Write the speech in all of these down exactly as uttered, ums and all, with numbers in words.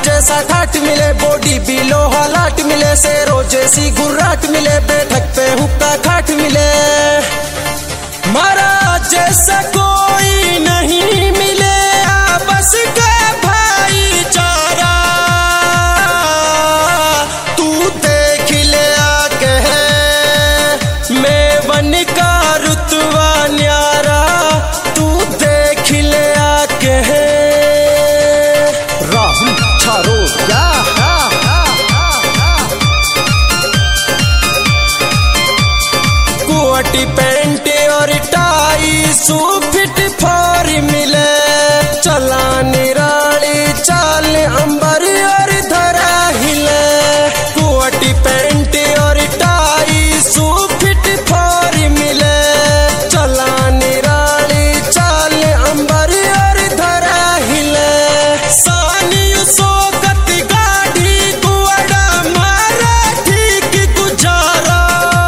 जैसा ठाट मिले, बॉडी भी लोहा लाट मिले, शेरों जैसी गुर्राट मिले, बैठक पे हुक्का खाट मिले। महाराज जैसा कोई नहीं मिले, आपस का भाईचारा तू देख ले आके है मेवन का रुतबा न्यारा, तू देख ले आके है। राहुल छारो क्या कोटी पैंट और टाई सूफिट फोर मिले, चला निराली चाल अंबर और धरा हिले। कोटी पैंट और टाई सूफिट फोर मिले, चला निराली चाल अंबर और धरा हिले। सानियो सोकत गाड़ी गुआड़ा मराठी की गुजारा,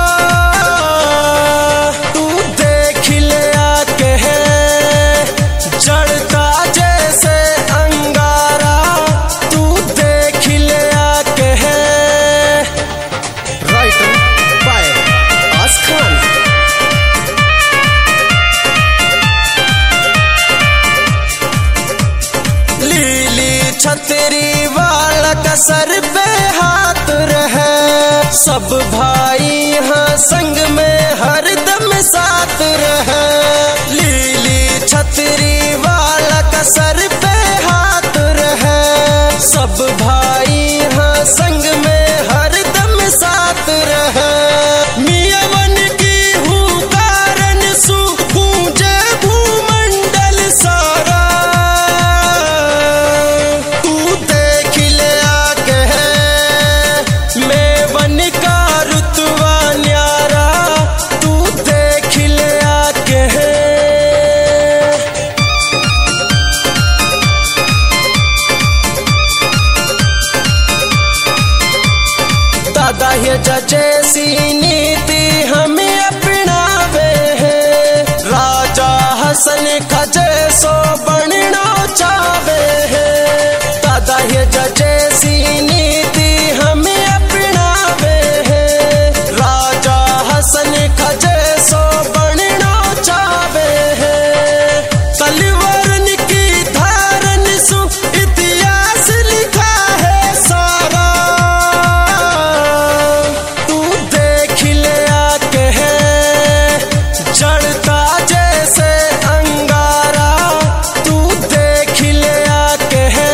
तू देख ले आके है जड़ता जैसे अंगारा, तू देख ले आके है। राइटर बाय आस खान। लीली छतरी वाला का सर पे हाथ रहे, सब भाई यहाँ संग में हरदम साथ रहे। लीली छतरी वाला का सर पे हाथ रहे, सब भाई यहाँ संग में हरदम साथ रहे। मियावन की हूँ कारण सु गूंजे भूमंडल सारा, तू देख ले आके है मेवन का रुतबा न्यारा, तू देख ले आके है। दादा ये जैसी नीति हमें अपनावे है, राजा हसन खजे सो बनना चाहे है। दादा ये जैसी नीति हमें अपनावे है, राजा हसन खजे सो बनना चाहे है। तलवार की धारन सु इतिहास लिखा है सारा, तू देख ले आके है जड़ता जैसे अंगारा, तू देख ले आके है।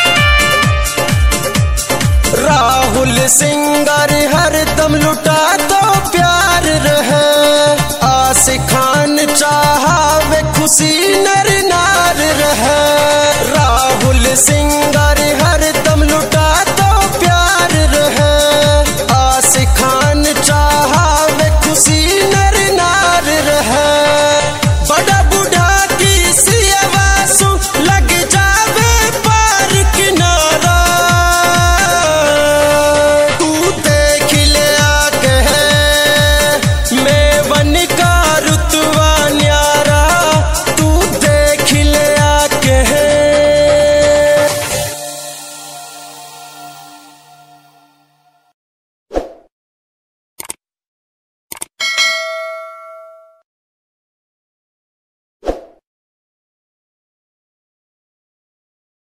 राहुल सिंगर हरदम लुटाता